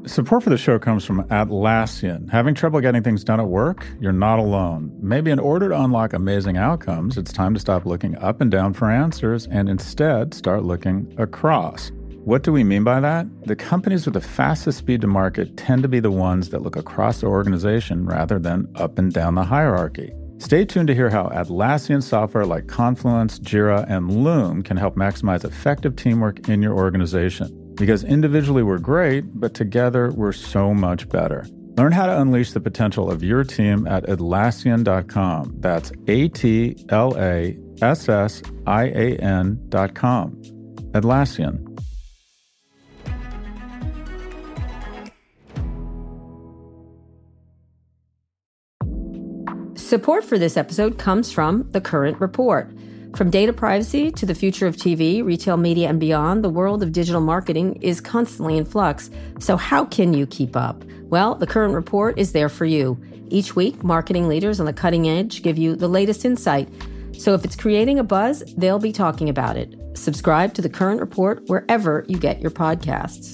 Support for the show comes from Atlassian. Having trouble getting things done at work? You're not alone. Maybe in order to unlock amazing outcomes, it's time to stop looking up and down for answers and instead start looking across. What do we mean by that? The companies with the fastest speed to market tend to be the ones that look across the organization rather than up and down the hierarchy. Stay tuned to hear how Atlassian software like Confluence, Jira, and Loom can help maximize effective teamwork in your organization. Because individually we're great, but together we're so much better. Learn how to unleash the potential of your team at Atlassian.com. That's Atlassian.com. Atlassian. Support for this episode comes from The Current Report. From data privacy to the future of TV, retail media, and beyond, the world of digital marketing is constantly in flux. So how can you keep up? Well, The Current Report is there for you. Each week, marketing leaders on the cutting edge give you the latest insight. So if it's creating a buzz, they'll be talking about it. Subscribe to The Current Report wherever you get your podcasts.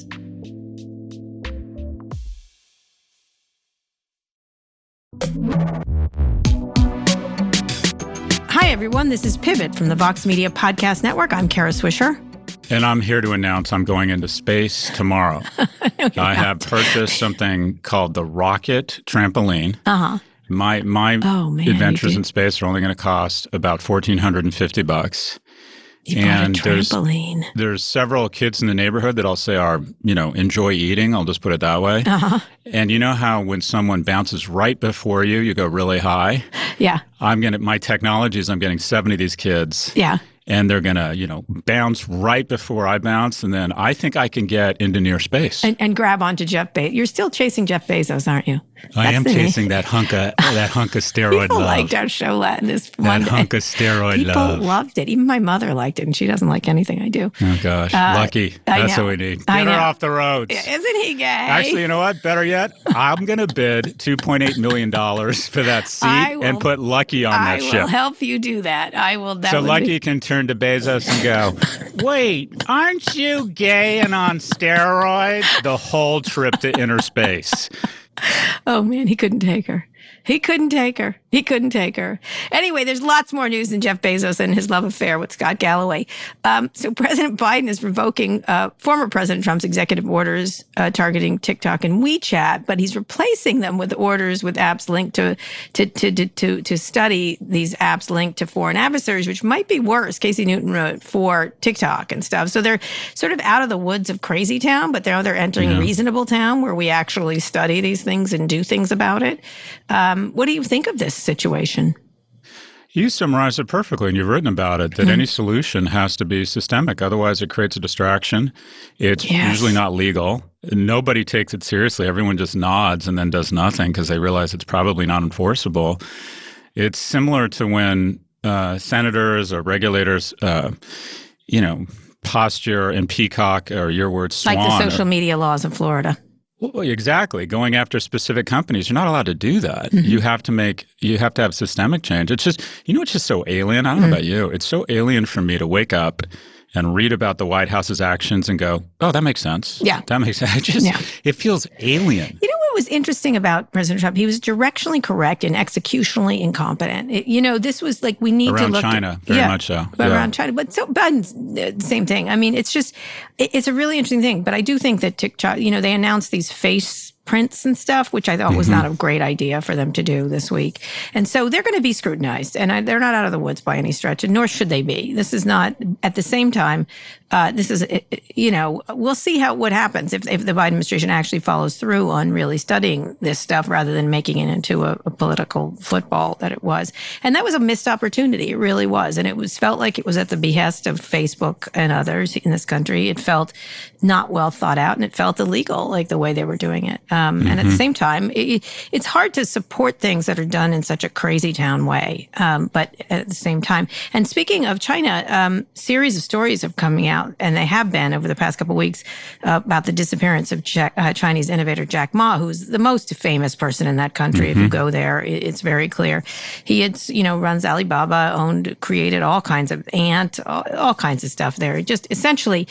Hi, everyone. This is Pivot from the Vox Media Podcast Network. I'm Kara Swisher. And I'm here to announce I'm going into space tomorrow. I have purchased something called the Rocket Trampoline. Uh-huh. My adventures in space are only going to cost about $1,450. You bought a trampoline. There's several kids in the neighborhood that I'll say are, enjoy eating. I'll just put it that way. Uh-huh. And you know how when someone bounces right before you, you go really high? Yeah. My technology is I'm getting 70 of these kids. Yeah. And they're going to, bounce right before I bounce. And then I think I can get into near space. And grab onto Jeff Bezos. You're still chasing Jeff Bezos, aren't you? I am chasing that hunk of steroid People love. liked our show this one That hunk of steroid People love. People loved it. Even my mother liked it, and she doesn't like anything I do. Oh, gosh. Lucky. That's what we need. Get her off the roads. Isn't he gay? Actually, you know what? Better yet, I'm going to bid $2.8 million for that seat and put Lucky on that ship. I will help you do that. I will. So Lucky can turn to Bezos and go, wait, aren't you gay and on steroids? The whole trip to inner space. Oh, man, he couldn't take her. He couldn't take her. Anyway, there's lots more news than Jeff Bezos and his love affair with Scott Galloway. So President Biden is revoking former President Trump's executive orders targeting TikTok and WeChat, but he's replacing them with orders with apps linked to study these apps linked to foreign adversaries, which might be worse, Casey Newton wrote, for TikTok and stuff. So they're sort of out of the woods of crazy town, but they're entering reasonable town where we actually study these things and do things about it. What do you think of this situation? You summarized it perfectly, and you've written about it, that any solution has to be systemic. Otherwise, it creates a distraction. It's usually not legal. Nobody takes it seriously. Everyone just nods and then does nothing because they realize it's probably not enforceable. It's similar to when senators or regulators, posture and peacock, or your word, swan. Like the social media laws in Florida. Well, exactly. Going after specific companies, you're not allowed to do that. Mm-hmm. You have to have systemic change. It's just, it's just so alien. I don't know about you. It's so alien for me to wake up and read about the White House's actions and go, oh, that makes sense. Yeah. That makes sense. It feels alien. You know what was interesting about President Trump? He was directionally correct and executionally incompetent. This was like, we need around to look China, very much so. Around China. But so Biden's same thing. I mean, it's a really interesting thing. But I do think that TikTok, they announced these face prints and stuff, which I thought was not a great idea for them to do this week. And so they're going to be scrutinized, and they're not out of the woods by any stretch, and nor should they be. This is not, at the same time, this is, we'll see what happens if the Biden administration actually follows through on really studying this stuff rather than making it into a political football that it was. And that was a missed opportunity. It really was. And it felt like it was at the behest of Facebook and others in this country. It felt not well thought out, and it felt illegal, like the way they were doing it. And at the same time, it's hard to support things that are done in such a crazy town way. But at the same time, and speaking of China, series of stories have coming out, and they have been over the past couple of weeks, about the disappearance of Chinese innovator Jack Ma, who's the most famous person in that country. If you go there, it's very clear. He runs Alibaba, created all kinds of all kinds of stuff there. Just essentially,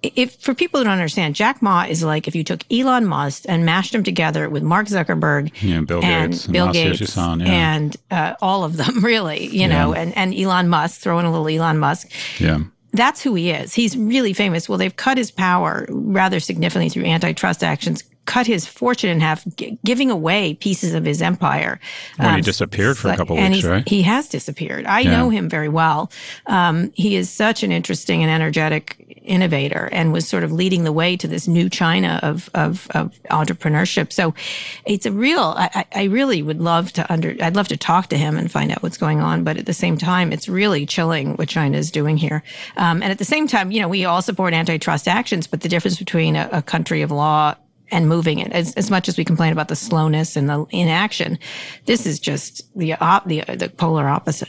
if for people who don't understand, Jack Ma is like if you took Elon Musk and mashed him together with Mark Zuckerberg, Bill Gates, and all of them, really, you know, and Elon Musk, throw in a little Elon Musk. Yeah. That's who he is. He's really famous. Well, they've cut his power rather significantly through antitrust actions, cut his fortune in half, giving away pieces of his empire. When he disappeared for a couple of weeks, right? He has disappeared. I know him very well. He is such an interesting and energetic innovator and was sort of leading the way to this new China of entrepreneurship. So it's a real, I really would love to I'd love to talk to him and find out what's going on. But at the same time, it's really chilling what China is doing here. And at the same time, you know, we all support antitrust actions, but the difference between a country of law and moving it, as much as we complain about the slowness and the inaction, this is just the polar opposite.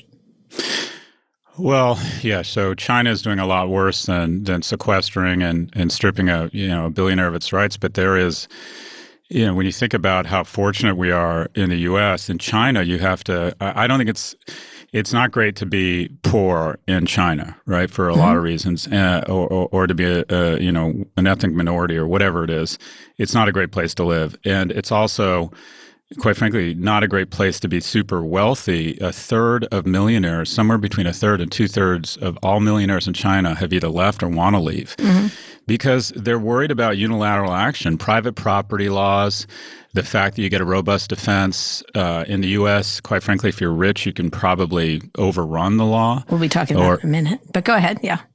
Well, yeah. So China is doing a lot worse than sequestering and stripping a billionaire of its rights. But there is, you know, when you think about how fortunate we are in the U.S. in China, you have to. I don't think it's not great to be poor in China, right? For a lot of reasons, or to be an ethnic minority or whatever it is. It's not a great place to live, and it's also, quite frankly, not a great place to be super wealthy. A third of millionaires, somewhere between a third and 2/3 of all millionaires in China have either left or want to leave because they're worried about unilateral action, private property laws, the fact that you get a robust defense. In the U.S., quite frankly, if you're rich, you can probably overrun the law. We'll be talking about it in a minute, but go ahead. Yeah.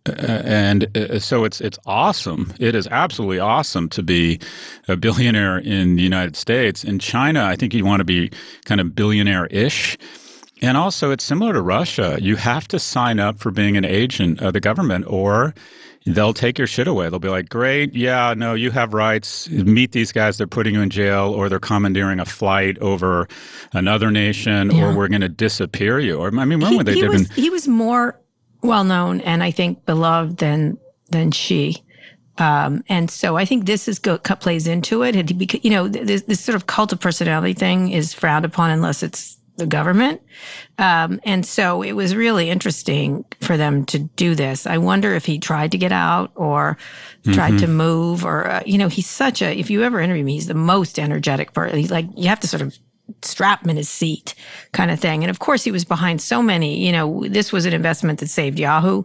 So it's awesome. It is absolutely awesome to be a billionaire in the United States. In China, I think you want to be kind of billionaire-ish. And also, it's similar to Russia. You have to sign up for being an agent of the government, or they'll take your shit away. They'll be like, great, yeah, no, you have rights. Meet these guys. They're putting you in jail, or they're commandeering a flight over another nation, or we're going to disappear you. Or I mean, when they did. He was more well-known and I think beloved than Xi. And so I think this plays into it. And, you know, this sort of cult of personality thing is frowned upon unless it's the government. And so it was really interesting for them to do this. I wonder if he tried to get out or tried to move or, he's if you ever interview me, he's the most energetic person. He's like, you have to sort of strap him in his seat kind of thing. And of course, he was behind so many, this was an investment that saved Yahoo.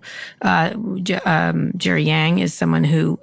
Jerry Yang is someone who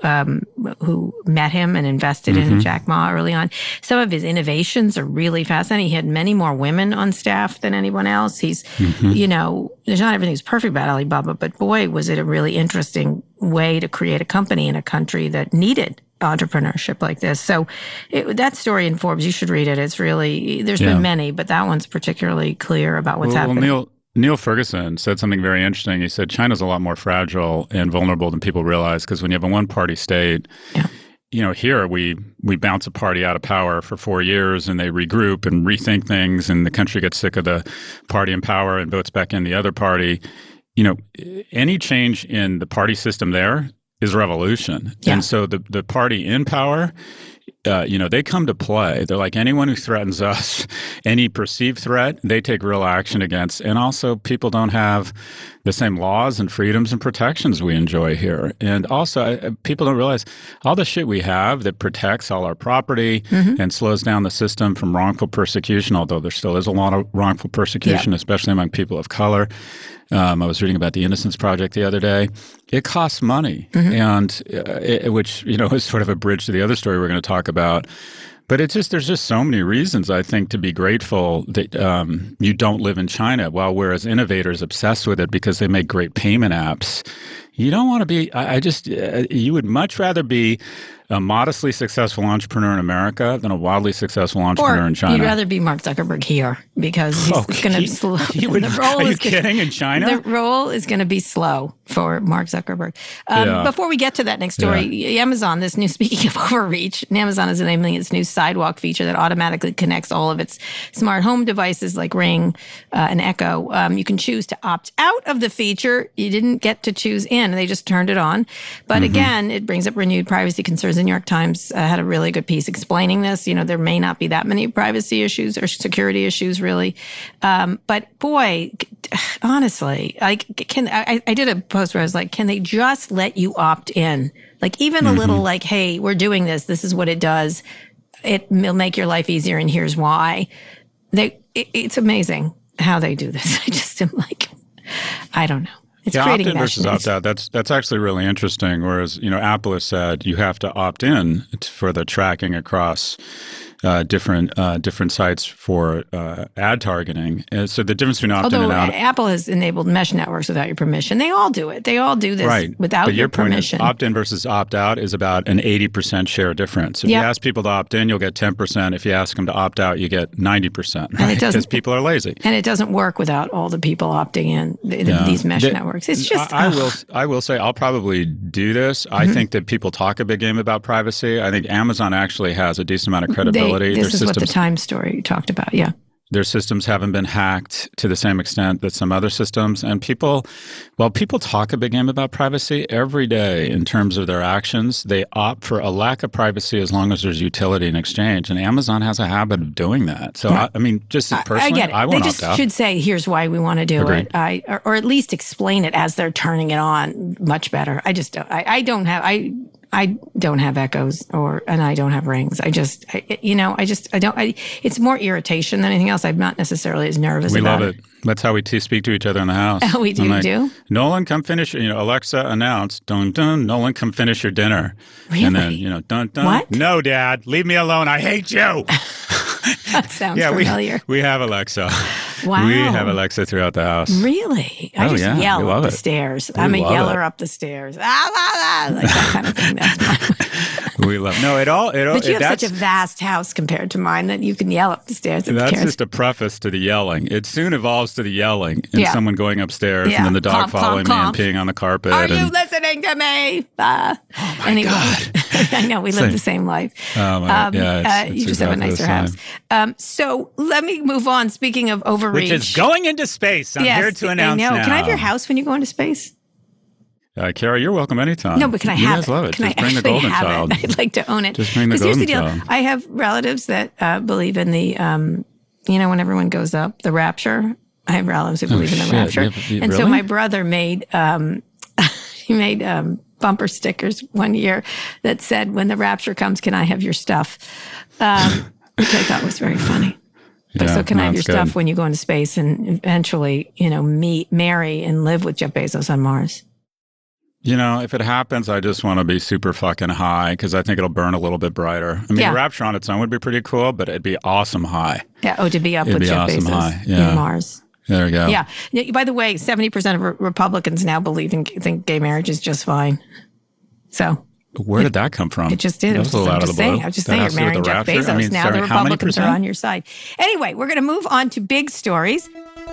met him and invested in Jack Ma early on. Some of his innovations are really fascinating. He had many more women on staff than anyone else. He's, there's not everything's perfect about Alibaba, but boy, was it a really interesting way to create a company in a country that needed entrepreneurship like this. So that story in Forbes, you should read it. It's really, there's been many, but that one's particularly clear about what's happening. Well, Neil Ferguson said something very interesting. He said China's a lot more fragile and vulnerable than people realize because when you have a one-party state, here we bounce a party out of power for 4 years and they regroup and rethink things and the country gets sick of the party in power and votes back in the other party. Any change in the party system there is revolution. Yeah. And so the party in power, they come to play. They're like anyone who threatens us, any perceived threat, they take real action against. And also people don't have the same laws and freedoms and protections we enjoy here. And also people don't realize all the shit we have that protects all our property and slows down the system from wrongful persecution, although there still is a lot of wrongful persecution, especially among people of color. I was reading about the Innocence Project the other day. It costs money, and which is sort of a bridge to the other story we're going to talk about. But there's just so many reasons, I think, to be grateful that you don't live in China. While we're as innovators obsessed with it because they make great payment apps, you don't want to be. You would much rather be a modestly successful entrepreneur in America than a wildly successful entrepreneur in China. You'd rather be Mark Zuckerberg here because he's going to slow. Are you kidding? In China? The role is going to be slow for Mark Zuckerberg. Before we get to that next story, Amazon, speaking of overreach, Amazon is enabling its new Sidewalk feature that automatically connects all of its smart home devices like Ring and Echo. You can choose to opt out of the feature. You didn't get to choose in in. They just turned it on. But again, it brings up renewed privacy concerns. The New York Times had a really good piece explaining this. There may not be that many privacy issues or security issues, really. But boy, honestly, I did a post where I was like, can they just let you opt in? Like even a little like, hey, we're doing this. This is what it does. It'll make your life easier, and here's why. It's amazing how they do this. I just am like, I don't know. It's creating opt-in versus opt-out. That's actually really interesting. Whereas, Apple has said you have to opt in for the tracking across different sites for ad targeting. And so the difference between opt-in and out. Apple has enabled mesh networks without your permission. They all do it. They all do this without your permission. Point is, opt-in versus opt-out is about an 80% share difference. If you ask people to opt in, you'll get 10%. If you ask them to opt out, you get 90%. Right? Because people are lazy. And it doesn't work without all the people opting in these mesh networks. It's just I will say I'll probably do this. I think that people talk a big game about privacy. I think Amazon actually has a decent amount of credibility. This is what the Times story talked about, yeah. Their systems haven't been hacked to the same extent that some other systems. And people talk a big game about privacy every day in terms of their actions. They opt for a lack of privacy as long as there's utility in exchange. And Amazon has a habit of doing that. So, right. Just personally, I get it. I won't opt out. They just should say, here's why we want to do it. Or at least explain it as they're turning it on much better. I don't have Echoes and I don't have Rings. It's more irritation than anything else. I'm not necessarily as nervous about it. We love it. That's how we speak to each other in the house. Oh, we do, Nolan, come finish. Alexa announced, dun, dun, Nolan, come finish your dinner. Really? And then, dun, dun. What? No, Dad, leave me alone. I hate you. That sounds familiar. We have Alexa. Wow. We have Alexa throughout the house. Really? I just yell up the stairs. I'm a yeller up the stairs. Like that kind of thing. That's my We love no. It all. But you have such a vast house compared to mine that you can yell up the stairs. That's just a preface to the yelling. It soon evolves to the yelling and someone going upstairs and then the dog following me and peeing on the carpet. Are you listening to me? Oh my God. I know we live the same life. Oh my God. You just have a nicer house. So let me move on. Speaking of overreach, which is going into space. I'm here to announce now. Can I have your house when you go into space? Kara, you're welcome anytime. No, but can I have it? You guys love it. Can Just bring the golden child. I'd like to own it. Just bring the golden child. I have relatives that believe in the, when everyone goes up, the rapture. I have relatives who believe in the rapture. And so my brother made, bumper stickers one year that said, when the rapture comes, can I have your stuff? Which I thought was very funny. So can I have your stuff when you go into space and eventually, marry and live with Jeff Bezos on Mars? If it happens, I just want to be super fucking high because I think it'll burn a little bit brighter. I mean, the rapture on its own would be pretty cool, but it'd be awesome high. Yeah, to be up with Jeff Bezos in Mars. There we go. Yeah. By the way, 70% of Republicans now think gay marriage is just fine. So where did that come from? It just did. That was a little out of the blue. I was just saying, you're marrying Jeff Bezos. Now the Republicans are on your side. Anyway, we're going to move on to big stories.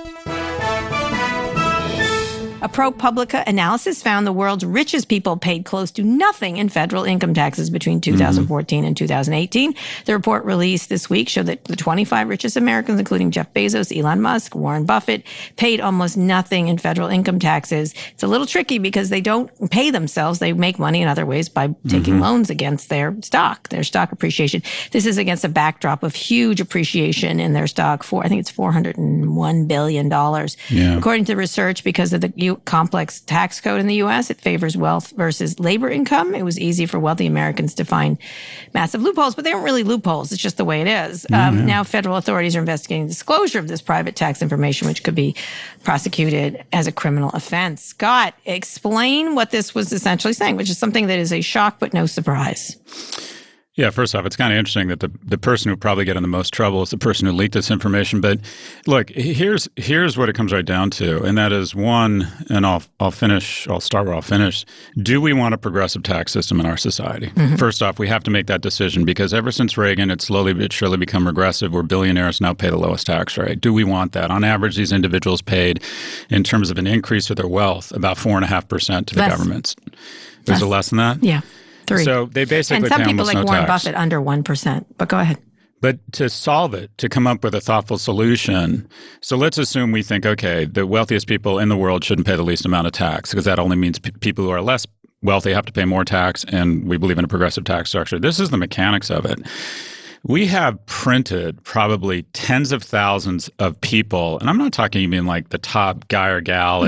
A ProPublica analysis found the world's richest people paid close to nothing in federal income taxes between 2014 and 2018. The report released this week showed that the 25 richest Americans, including Jeff Bezos, Elon Musk, Warren Buffett, paid almost nothing in federal income taxes. It's a little tricky because they don't pay themselves. They make money in other ways by taking loans against their stock appreciation. This is against a backdrop of huge appreciation in their stock I think it's $401 billion. Yeah. According to research, because of the complex tax code in the U.S., it favors wealth versus labor income. It was easy for wealthy Americans to find massive loopholes, but they aren't really loopholes. It's just the way it is. Now federal authorities are investigating disclosure of this private tax information, which could be prosecuted as a criminal offense. Scott, explain what this was essentially saying, which is something that is a shock but no surprise. Yeah, first off, it's kind of interesting that the person who probably get in the most trouble is the person who leaked this information. But look, here's what it comes right down to, and that is one. And I'll start where I'll finish. Do we want a progressive tax system in our society? First off, we have to make that decision because ever since Reagan, it's slowly but surely become regressive, where billionaires now pay the lowest tax rate. Do we want that? On average, these individuals paid, in terms of an increase of their wealth, about 4.5% to the governments. Is it less than that? Yeah. 3. So they basically and some pay people almost like no Warren tax. Buffett under 1%. But go ahead. But to solve it, to come up with a thoughtful solution, so let's assume we think, okay, the wealthiest people in the world shouldn't pay the least amount of tax because that only means people who are less wealthy have to pay more tax, and we believe in a progressive tax structure. This is the mechanics of it. We have printed probably tens of thousands of people, and I'm not talking even like the top guy or gal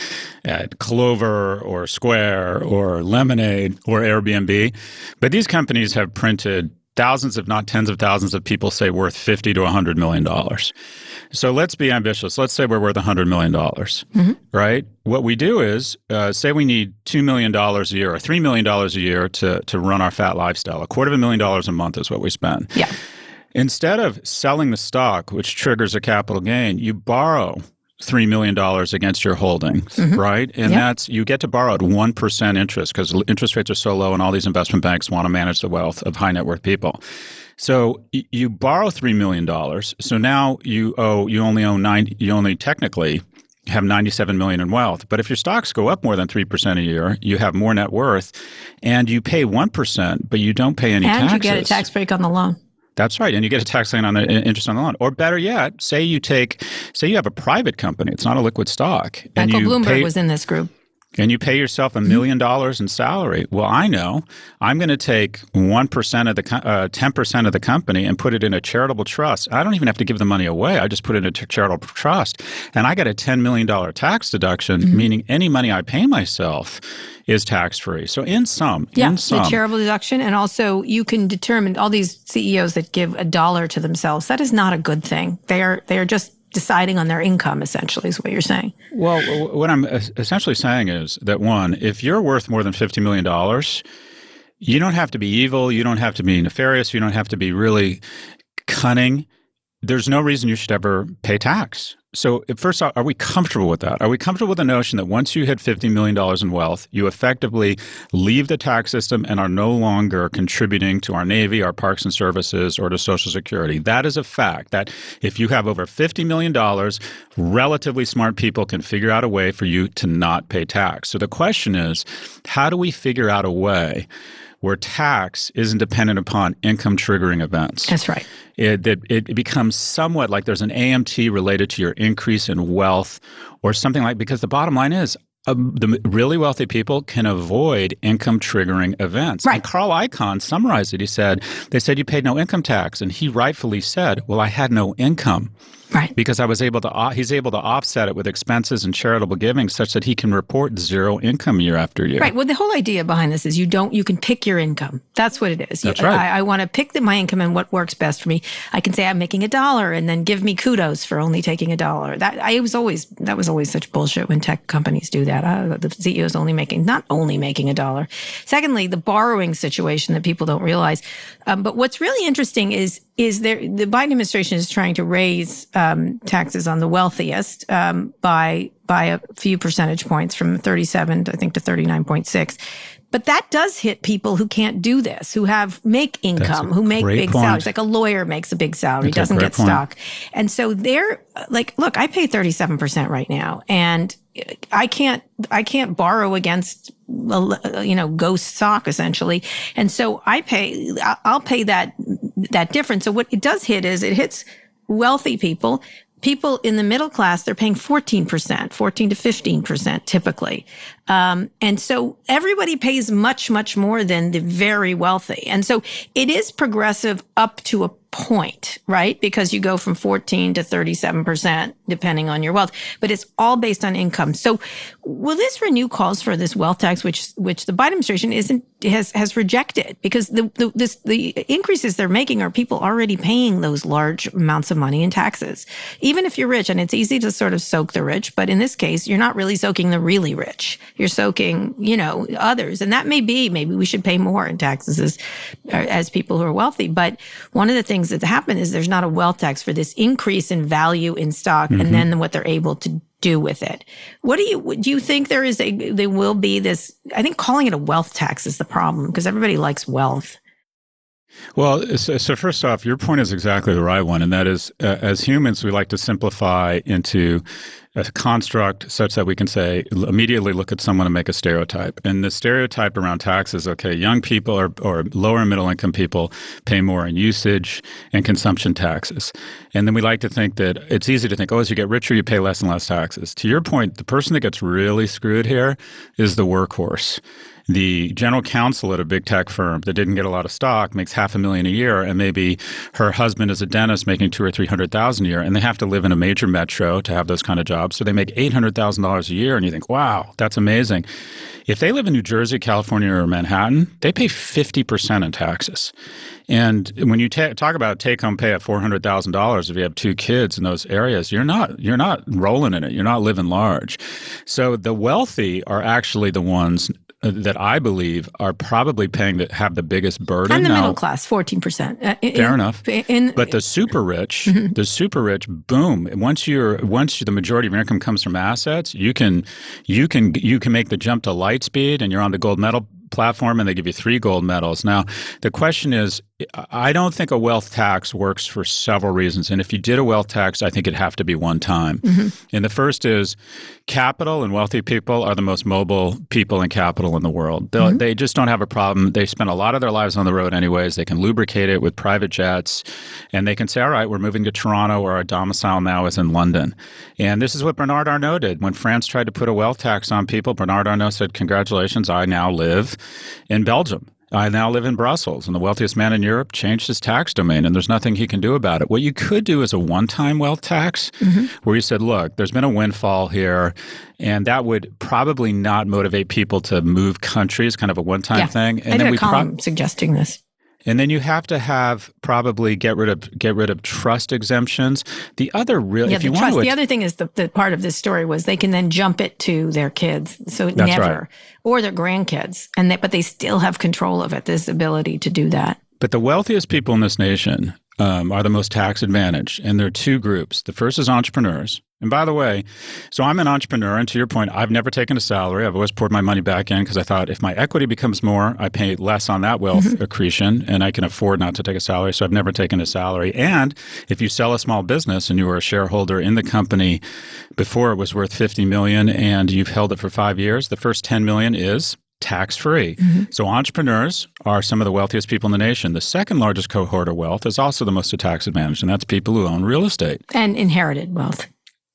at Clover or Square or Lemonade or Airbnb, but these companies have printed thousands, if not tens of thousands of people say worth $50 to $100 million. So let's be ambitious. Let's say we're worth $100 million, right? What we do is say we need $2 million a year or $3 million a year to run our fat lifestyle. $250,000 a month is what we spend. Yeah. Instead of selling the stock, which triggers a capital gain, you borrow $3 million against your holdings, right? And that's, you get to borrow at 1% interest because interest rates are so low and all these investment banks want to manage the wealth of high net worth people. So you borrow $3 million. So now you only technically have $97 million in wealth. But if your stocks go up more than 3% a year, you have more net worth and you pay 1%, but you don't pay any taxes. And you get a tax break on the loan. That's right. And you get a tax lien on the interest on the loan. Or better yet, say you have a private company. It's not a liquid stock. Michael Bloomberg was in this group. And you pay yourself $1 million in salary. Well, I know I'm going to take 1% of the 10% of the company and put it in a charitable trust. I don't even have to give the money away. I just put it in a charitable trust. And I get a $10 million tax deduction, meaning any money I pay myself is tax-free. So in sum, the charitable deduction. And also you can determine all these CEOs that give $1 to themselves. That is not a good thing. They are just deciding on their income, essentially, is what you're saying. Well, what I'm essentially saying is that, one, if you're worth more than $50 million, you don't have to be evil. You don't have to be nefarious. You don't have to be really cunning. There's no reason you should ever pay tax. So first off, are we comfortable with that? Are we comfortable with the notion that once you hit $50 million in wealth, you effectively leave the tax system and are no longer contributing to our Navy, our parks and services, or to Social Security? That is a fact, that if you have over $50 million, relatively smart people can figure out a way for you to not pay tax. So the question is, how do we figure out a way where tax isn't dependent upon income triggering events? That's right. It becomes somewhat like there's an AMT related to your increase in wealth or something like, because the bottom line is the really wealthy people can avoid income triggering events. Right. And Carl Icahn summarized it. They said you paid no income tax. And he rightfully said, well, I had no income. Right. Because he's able to offset it with expenses and charitable giving such that he can report zero income year after year. Right. Well, the whole idea behind this is you can pick your income. That's what it is. That's right. I want to pick my income and what works best for me. I can say I'm making $1 and then give me kudos for only taking $1. That was always such bullshit when tech companies do that. The CEO is not only making $1. Secondly, the borrowing situation that people don't realize. But what's really interesting is the Biden administration is trying to raise taxes on the wealthiest by a few percentage points from 37, I think, to 39.6. But that does hit people who can't do this, who make income, who make big salaries. Like a lawyer makes a big salary, doesn't get stock. And so they're like, look, I pay 37% right now, and I can't borrow against ghost stock essentially. And so I'll pay that difference. So what it does hit is it hits wealthy people. People in the middle class, they're paying 14% to 15% typically. And so everybody pays much, much more than the very wealthy. And so it is progressive up to a point, right? Because you go from 14 to 37%, depending on your wealth, but it's all based on income. So will this renew calls for this wealth tax, which the Biden administration has rejected, because the increases they're making are people already paying those large amounts of money in taxes, even if you're rich. And it's easy to sort of soak the rich, but in this case, you're not really soaking the really rich. You're soaking, others. And that maybe we should pay more in taxes as people who are wealthy. But one of the things that's happened is there's not a wealth tax for this increase in value in stock and then what they're able to do with it. What do you think there will be this? I think calling it a wealth tax is the problem because everybody likes wealth. Well, so first off, your point is exactly the right one. And that is, as humans, we like to simplify into a construct such that we can say, immediately look at someone and make a stereotype. And the stereotype around taxes, okay, young people or lower middle income people pay more in usage and consumption taxes. And then we like to think that it's easy to think, as you get richer, you pay less and less taxes. To your point, the person that gets really screwed here is the workhorse. The general counsel at a big tech firm that didn't get a lot of stock makes $500,000 a year, and maybe her husband is a dentist making $200,000 or $300,000 a year, and they have to live in a major metro to have those kind of jobs. So they make $800,000 a year, and you think, wow, that's amazing. If they live in New Jersey, California, or Manhattan, they pay 50% in taxes. And when you talk about take-home pay at $400,000 if you have 2 kids in those areas, you're not rolling in it. You're not living large. So the wealthy are actually the ones that I believe are probably have the biggest burden. And the middle class, 14%. Fair enough. But the super rich, boom. Once the majority of your income comes from assets, you can make the jump to light speed, and you're on the gold medal platform, and they give you 3 gold medals. Now, the question is, I don't think a wealth tax works for several reasons. And if you did a wealth tax, I think it'd have to be one time. And the first is capital and wealthy people are the most mobile people in capital in the world. They just don't have a problem. They spend a lot of their lives on the road anyways. They can lubricate it with private jets, and they can say, all right, we're moving to Toronto, where our domicile now is in London. And this is what Bernard Arnault did. When France tried to put a wealth tax on people, Bernard Arnault said, congratulations, I now live in Belgium. I now live in Brussels, and the wealthiest man in Europe changed his tax domain, and there's nothing he can do about it. What you could do is a one-time wealth tax where you said, look, there's been a windfall here, and that would probably not motivate people to move countries, kind of a one-time thing. And I did a column suggesting this. And then you have to probably get rid of trust exemptions. The other the other thing is the part of this story was they can then jump it to their kids, so or their grandkids, but they still have control of it. This ability to do that. But the wealthiest people in this nation are the most tax advantaged, and there are 2 groups. The first is entrepreneurs. And by the way, so I'm an entrepreneur, and to your point, I've never taken a salary. I've always poured my money back in because I thought if my equity becomes more, I pay less on that wealth accretion, and I can afford not to take a salary. So I've never taken a salary. And if you sell a small business and you were a shareholder in the company before it was worth $50 million and you've held it for 5 years, the first $10 million is tax-free. So entrepreneurs are some of the wealthiest people in the nation. The second largest cohort of wealth is also the most tax advantaged, and that's people who own real estate. And inherited wealth.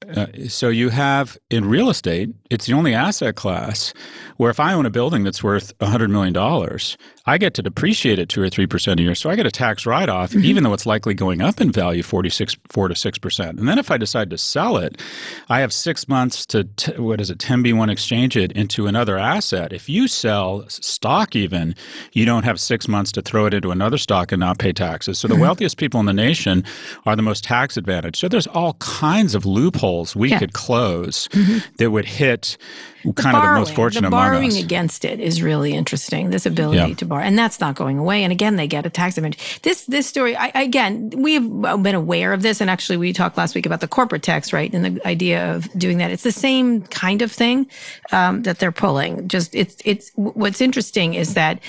So you have, in real estate, it's the only asset class where if I own a building that's worth $100 million, I get to depreciate it 2 or 3% a year. So I get a tax write-off, even though it's likely going up in value 4 to 6%. And then if I decide to sell it, I have 6 months to, 10b1 exchange it into another asset. If you sell stock even, you don't have 6 months to throw it into another stock and not pay taxes. So the wealthiest people in the nation are the most tax advantaged. So there's all kinds of loopholes we could close that would hit kind of the most fortunate among us. The borrowing against it is really interesting, this ability to borrow. And that's not going away. And again, they get a tax advantage. This story, we've been aware of this. And actually, we talked last week about the corporate tax, right? And the idea of doing that. It's the same kind of thing that they're pulling. Just it's what's interesting is that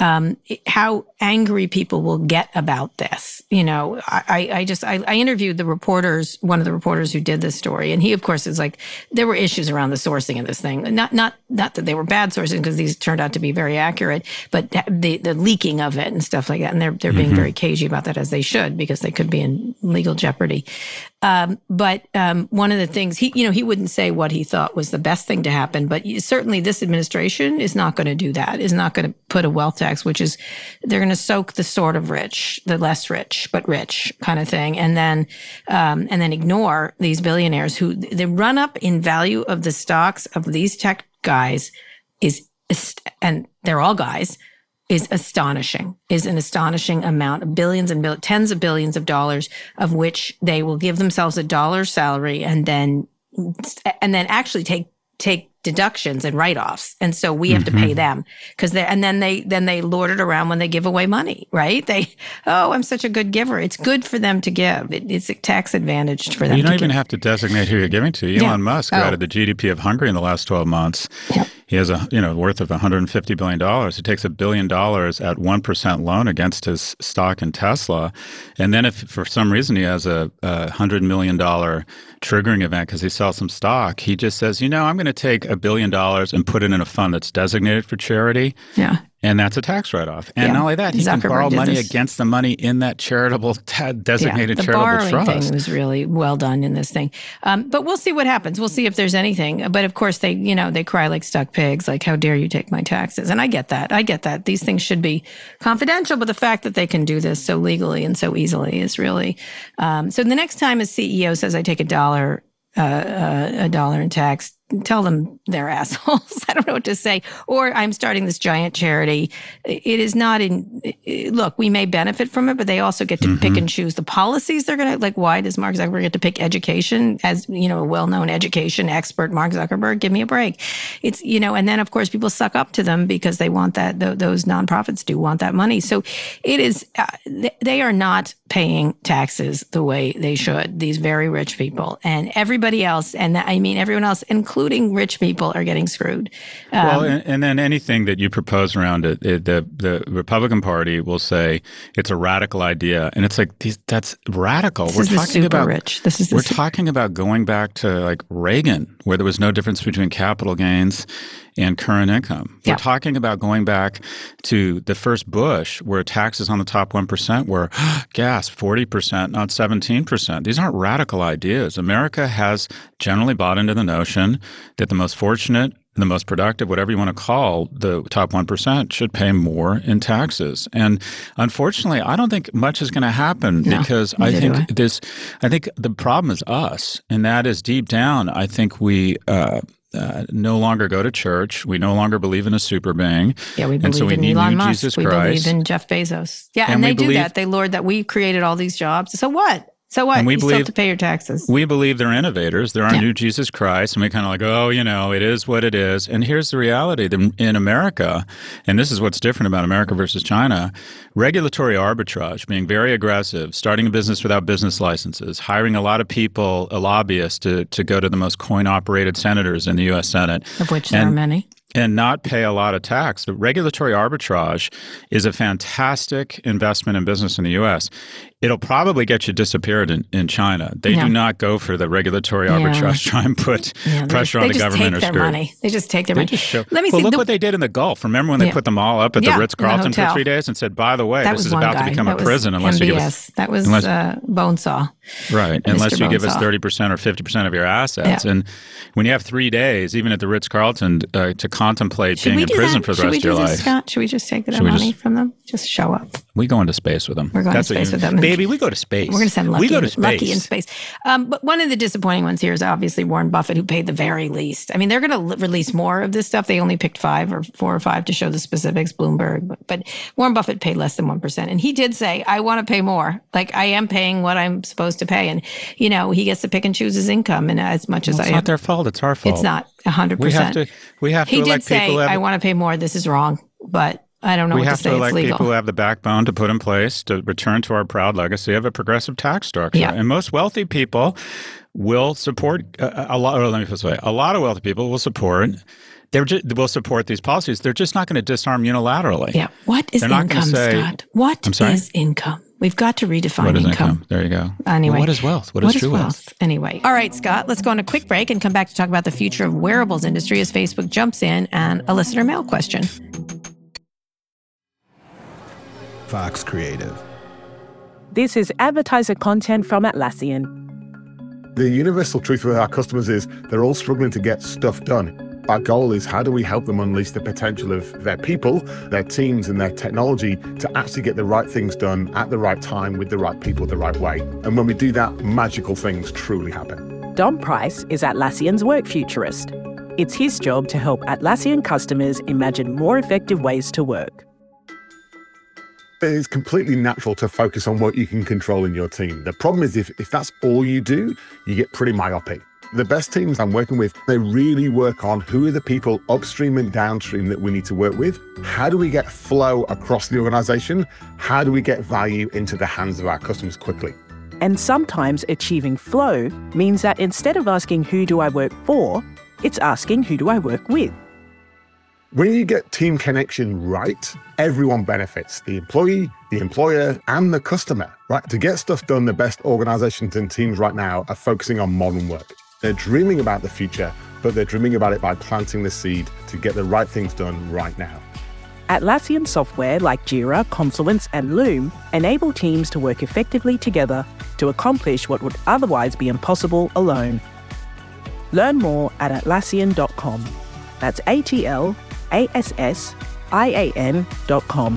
how angry people will get about this. You know, I interviewed one of the reporters who did this story, and he, of course, is like, there were issues around the sourcing of this thing. Not that they were bad sourcing, because these turned out to be very accurate, but the leaking of it and stuff like that. And they're being very cagey about that, as they should, because they could be in legal jeopardy. But one of the things he wouldn't say what he thought was the best thing to happen, but certainly this administration is not going to do that, is not going to put a wealth tax, which is they're going to soak the sort of rich, the less rich, but rich kind of thing. And then ignore these billionaires who the run up in value of the stocks of these tech guys and they're all guys, is astonishing, is an astonishing amount of billions and tens of billions of dollars, of which they will give themselves $1 salary and then actually take deductions and write-offs. And so we have to pay them because then they lord it around when they give away money, right? I'm such a good giver. It's good for them to give. It's a tax advantage for them. You don't even have to designate who you're giving to. Elon Musk, who added the GDP of Hungary in the last 12 months. Yep. He has worth of $150 billion. He takes $1 billion at 1% loan against his stock in Tesla. And then if for some reason he has a $100 million triggering event because he sells some stock, he just says, I'm going to take $1 billion and put it in a fund that's designated for charity. Yeah. And that's a tax write-off. And not only that, he can borrow money against the money in that charitable designated charitable trust. The borrowing thing was really well done in this thing. But we'll see what happens. We'll see if there's anything. But of course, they cry like stuck pigs, like, how dare you take my taxes? And I get that. These things should be confidential, but the fact that they can do this so legally and so easily is really... So the next time a CEO says, I take $1 in tax, tell them they're assholes. I don't know what to say. Or I'm starting this giant charity. It is not look, we may benefit from it, but they also get to pick and choose the policies they're going to, like, why does Mark Zuckerberg get to pick education as, a well-known education expert, Mark Zuckerberg? Give me a break. It's, and then of course people suck up to them because they want that, those nonprofits do want that money. So it is, they are not paying taxes the way they should, these very rich people, and everybody else. And everyone else, including rich people, are getting screwed. And then anything that you propose around it, the Republican Party will say it's a radical idea, and it's like, that's radical. We're talking about rich. We're talking about going back to like Reagan, where there was no difference between capital gains and current income. We're talking about going back to the first Bush, where taxes on the top 1% were, 40%, not 17%. These aren't radical ideas. America has generally bought into the notion that the most fortunate, the most productive, whatever you want to call the top 1%, should pay more in taxes. And unfortunately, I don't think much is going to happen because I think the problem is us. And that is, deep down, I think we no longer go to church. We no longer believe in a super being. Yeah, we believe in Elon Musk. We believe in Jeff Bezos. Yeah, and they do that. They lord that. We created all these jobs. So what? So what? You still have to pay your taxes. We believe they're innovators. They're our new Jesus Christ. And we kind of like, it is what it is. And here's the reality. In America, and this is what's different about America versus China, regulatory arbitrage, being very aggressive, starting a business without business licenses, hiring a lot of people, lobbyists to go to the most coin-operated senators in the U.S. Senate. Of which there are many. And not pay a lot of tax. The regulatory arbitrage is a fantastic investment in business in the U.S. It'll probably get you disappeared in China. They do not go for the regulatory arbitrage, try and put pressure on the government or screw. They just take their money. Look what they did in the Gulf. Remember when they put them all up at the Ritz-Carlton for 3 days and said, by the way, this is about to become a prison unless you give us... That was Bonesaw. Right, unless you give us 30% or 50% of your assets. Yeah. And when you have 3 days, even at the Ritz-Carlton, to contemplate being in prison for the rest of your life. Scott? Should we just take the money from them? Just show up. We go into space with them. We're going to space with them. Baby, we go to space. We're going to send Lucky in space. But one of the disappointing ones here is obviously Warren Buffett, who paid the very least. I mean, they're going to release more of this stuff. They only picked 4 or 5 to show the specifics, Bloomberg. But Warren Buffett paid less than 1%. And he did say, I want to pay more. Like, I am paying what I'm supposed to pay. And, he gets to pick and choose his income. And as much as it's not their fault. It's our fault. It's not 100%. We have to he did say, I want to pay more. This is wrong. But I don't know what to say. We have to elect people who have the backbone to put in place to return to our proud legacy of a progressive tax structure. Yeah. And most wealthy people will support a lot of wealthy people will support. Will support these policies. They're just not going to disarm unilaterally. Yeah. What is income, Scott? What is income? We've got to redefine income. There you go. Anyway. Well, what is wealth? What is true wealth? Anyway. All right, Scott, let's go on a quick break and come back to talk about the future of wearables industry as Facebook jumps in and a listener mail question. Fox Creative. This is advertiser content from Atlassian. The universal truth with our customers is they're all struggling to get stuff done. Our goal is how do we help them unleash the potential of their people, their teams, and their technology to actually get the right things done at the right time with the right people the right way. And when we do that, magical things truly happen. Dom Price is Atlassian's work futurist. It's his job to help Atlassian customers imagine more effective ways to work. It's completely natural to focus on what you can control in your team. The problem is if that's all you do, you get pretty myopic. The best teams I'm working with, they really work on who are the people upstream and downstream that we need to work with. How do we get flow across the organization? How do we get value into the hands of our customers quickly? And sometimes achieving flow means that instead of asking who do I work for, it's asking who do I work with. When you get team connection right, everyone benefits. The employee, the employer, and the customer, right? To get stuff done, the best organizations and teams right now are focusing on modern work. They're dreaming about the future, but they're dreaming about it by planting the seed to get the right things done right now. Atlassian software like Jira, Confluence, and Loom enable teams to work effectively together to accomplish what would otherwise be impossible alone. Learn more at Atlassian.com. That's ATLASSIAN.com.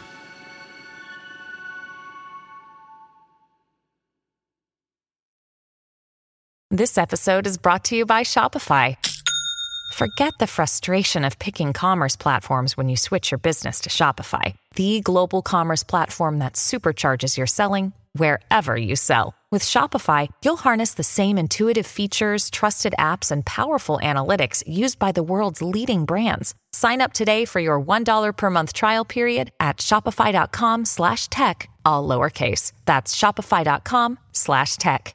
This episode is brought to you by Shopify. Forget the frustration of picking commerce platforms when you switch your business to Shopify, the global commerce platform that supercharges your selling wherever you sell. With Shopify, you'll harness the same intuitive features, trusted apps, and powerful analytics used by the world's leading brands. Sign up today for your $1 per month trial period at shopify.com/tech, all lowercase. That's shopify.com/tech.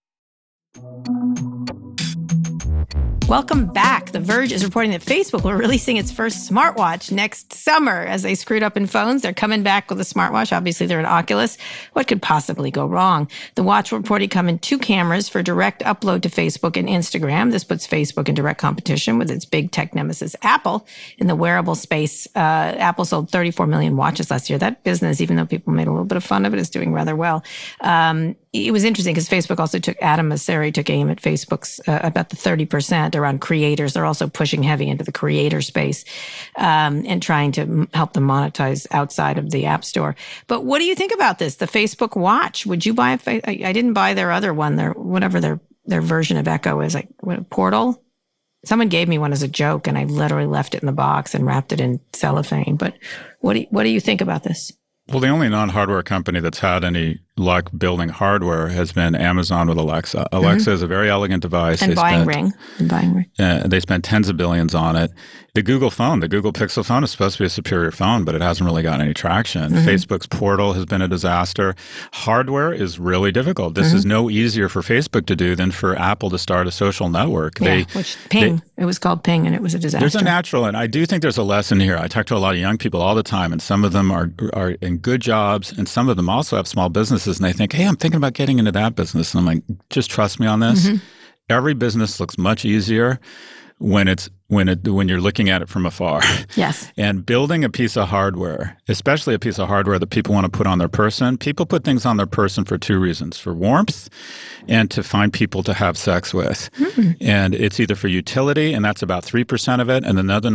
Welcome back. The Verge is reporting that Facebook will be releasing its first smartwatch next summer. As they screwed up in phones, they're coming back with a smartwatch. Obviously, they're an Oculus. What could possibly go wrong? The watch will reportedly come in 2 cameras for direct upload to Facebook and Instagram. This puts Facebook in direct competition with its big tech nemesis, Apple. In the wearable space, Apple sold 34 million watches last year. That business, even though people made a little bit of fun of it, is doing rather well. It was interesting because Facebook also Adam Mosseri took aim at Facebook's about the 30% around creators. They're also pushing heavy into the creator space and trying to help them monetize outside of the App Store. But what do you think about this? The Facebook Watch? Would you buy I didn't buy their other one, whatever their version of Echo is, like Portal. Someone gave me one as a joke, and I literally left it in the box and wrapped it in cellophane. But what do you think about this? Well, the only non-hardware company that's had any luck building hardware has been Amazon with Alexa. Alexa is a very elegant device. And buying Ring. They spent tens of billions on it. The Google phone, the Google Pixel phone is supposed to be a superior phone, but it hasn't really gotten any traction. Facebook's Portal has been a disaster. Hardware is really difficult. This is no easier for Facebook to do than for Apple to start a social network. Yeah, Ping. It was called Ping, and it was a disaster. There's a natural, and I do think there's a lesson here. I talk to a lot of young people all the time, and some of them are in good jobs, and some of them also have small businesses, and they think, hey, I'm thinking about getting into that business. And I'm like, just trust me on this. Every business looks much easier when you're looking at it from afar. Yes. And building a piece of hardware, especially a piece of hardware that people want to put on their person, people put things on their person for 2 reasons: for warmth and to find people to have sex with. And it's either for utility, and that's about 3% of it, and another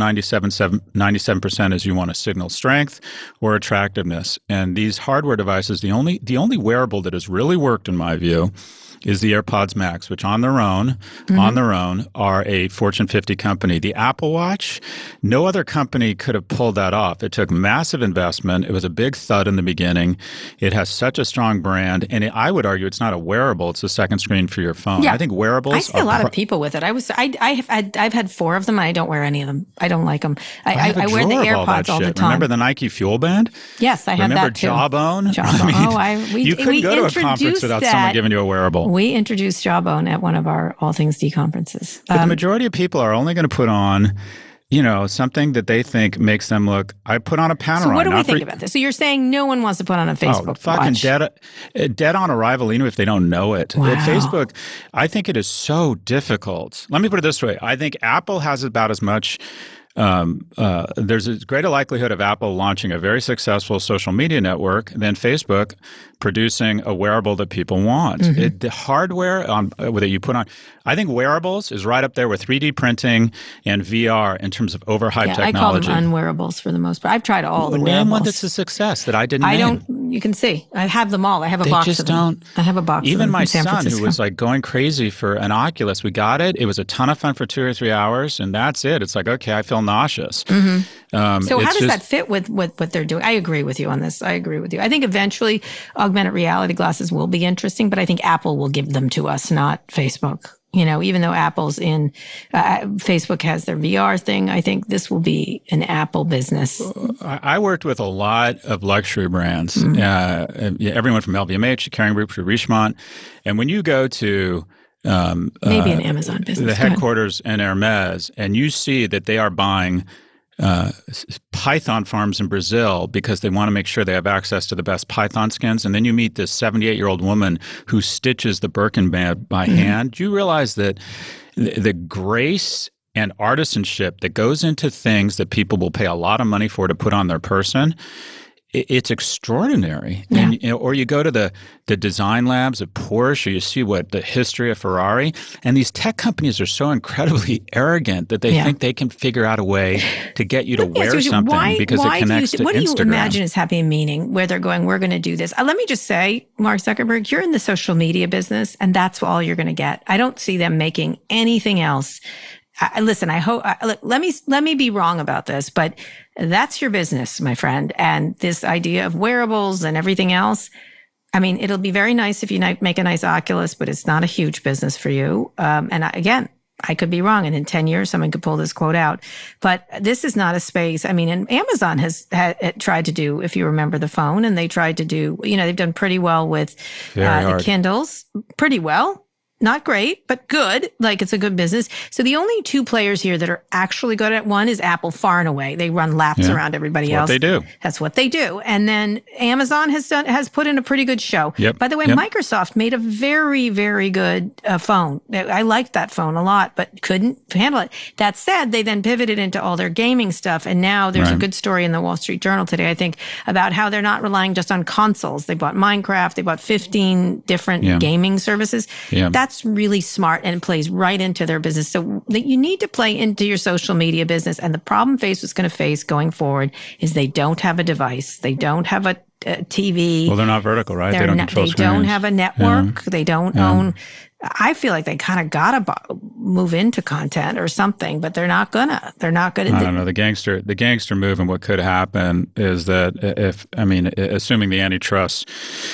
97% is you want to signal strength or attractiveness. And these hardware devices, the only wearable that has really worked, in my view, is the AirPods Max, which on their own are a Fortune 50 company. The Apple Watch, no other company could have pulled that off. It took massive investment. It was a big thud in the beginning. It has such a strong brand, and I would argue it's not a wearable. It's a second screen for your phone. Yeah. I think wearables. I see a lot of people with it. I've had 4 of them, and I don't wear any of them. I don't like them. I wear the AirPods all the time. Remember the Nike Fuel Band? Yes, I had that too. Remember Jawbone? You couldn't go to a conference without someone giving you a wearable. We introduced Jawbone at one of our All Things D conferences. But the majority of people are only going to put on, something that they think makes them look. I put on a Panerai. So what do we think about this? So you're saying no one wants to put on a Facebook fucking watch? Dead on arrival, even if they don't know it. Wow. At Facebook, I think it is so difficult. Let me put it this way. I think Apple has about as much. There's a greater likelihood of Apple launching a very successful social media network than Facebook producing a wearable that people want. The hardware that you put on, I think wearables is right up there with 3D printing and VR in terms of overhyped technology. I call them unwearables for the most part. I've tried all the wearables. Name one that's a success that I didn't name. You can see. I have them all. I have a box of them. I have a box Even of them my from San son, Francisco. who was like going crazy for an Oculus, we got it. It was a ton of fun for 2 or 3 hours, and that's it. It's like, okay, I feel nauseous. So how does that fit with what they're doing? I agree with you on this. I agree with you. I think eventually augmented reality glasses will be interesting, but I think Apple will give them to us, not Facebook. Even though Apple's in, Facebook has their VR thing, I think this will be an Apple business. I worked with a lot of luxury brands, everyone from LVMH to Kering Group to Richemont. And when you go to maybe an Amazon business, the headquarters in Hermes, and you see that they are buying python farms in Brazil because they want to make sure they have access to the best python skins. And then you meet this 78-year-old woman who stitches the Birkenband by hand. Do you realize that the grace and artisanship that goes into things that people will pay a lot of money for to put on their person, it's extraordinary. Yeah. And, or you go to the design labs at Porsche, or you see what the history of Ferrari, and these tech companies are so incredibly arrogant that they think they can figure out a way to get you to wear something because it connects to Instagram. What do you imagine is happy meaning where they're going, we're going to do this? Let me just say, Mark Zuckerberg, you're in the social media business, and that's all you're going to get. I don't see them making anything else. Listen, I hope, let me be wrong about this, but that's your business, my friend. And this idea of wearables and everything else, I mean, it'll be very nice if you make a nice Oculus, but it's not a huge business for you. Again, I could be wrong. And in 10 years, someone could pull this quote out. But this is not a space. I mean, and Amazon has tried to do, if you remember the phone, and they tried to do, they've done pretty well with the Kindles, pretty well. Not great, but good. Like, it's a good business. So the only two players here that are actually good at one is Apple, far and away. They run laps around everybody else. That's what they do. That's what they do. And then Amazon has put in a pretty good show. Yep. By the way, Microsoft made a very, very good phone. I liked that phone a lot, but couldn't handle it. That said, they then pivoted into all their gaming stuff. And now there's a good story in the Wall Street Journal today, I think, about how they're not relying just on consoles. They bought Minecraft. They bought 15 different gaming services. Yeah. That's really smart and plays right into their business. So you need to play into your social media business. And the problem Facebook's going to face going forward is they don't have a device. They don't have a TV. Well, they're not vertical, right? They don't control screens. They don't have a network. They don't own. I feel like they kind of got to move into content or something, but they're not gonna. They're not gonna. I don't know. The gangster move and what could happen is that assuming the antitrust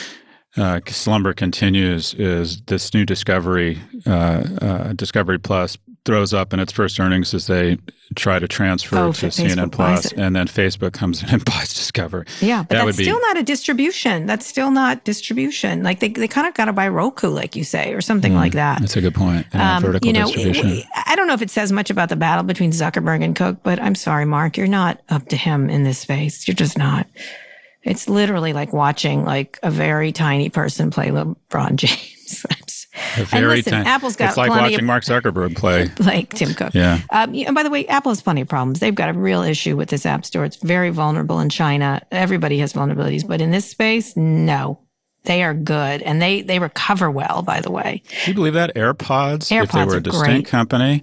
slumber continues, is this new Discovery Plus throws up in its first earnings as they try to transfer to CNN Plus, and then Facebook comes in and buys Discovery. Yeah, but that's still not a distribution. That's still not distribution. Like they kind of got to buy Roku, like you say, or something like that. That's a good point. Vertical distribution. I don't know if it says much about the battle between Zuckerberg and Cook, but I'm sorry, Mark, you're not up to him in this space. You're just not. It's literally like watching like a very tiny person play LeBron James. Apple's got it's like watching Mark Zuckerberg play. Like Tim Cook. Yeah. And by the way, Apple has plenty of problems. They've got a real issue with this app store. It's very vulnerable in China. Everybody has vulnerabilities. But in this space, no. They are good, and they recover well, by the way. Do you believe that AirPods if they were a distinct company,